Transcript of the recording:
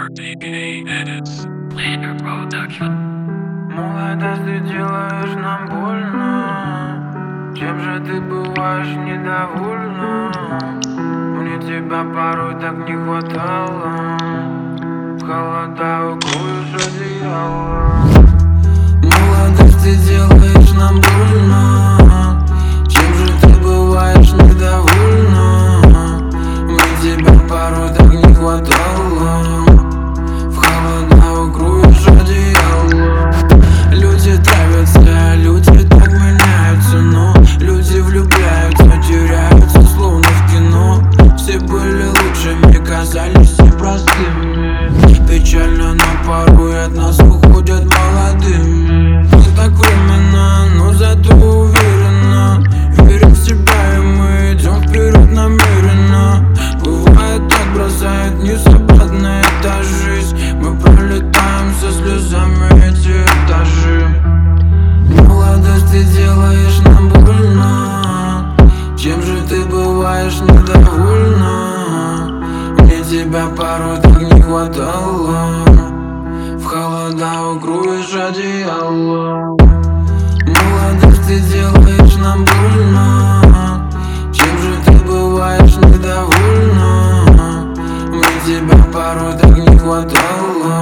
RDK Edits, Lander Production. Молодость, ты делаешь нам больно. Чем же ты бываешь недовольна? Мне тебя порой так не хватало. В холода укроешь одеяло. Молодость, ты делаешь нам больно. Чем же ты бываешь недовольна? Мне тебя порой так не хватало. В холода укроешь одеяло. Люди травятся, люди так меняются, но люди влюбляются, теряются, словно в кино. Все были лучшими, казались все простыми. Печально, но порой от нас уходят молодыми. Не так временно, но зато уверенно. Верим в себя, и мы идем вперед намеренно. Бывает так, бросает вниз обратно, эта жизнь. Мы пролетаем со слезами эти этажи. Молодость, ты делаешь нам больно. Чем же ты бываешь недовольна? Мне тебя порой так не хватало. В холода укроешь одеяло. Молодость, ты делаешь нам больно. Чем же ты бываешь недовольна? Мне тебя порой так не хватало.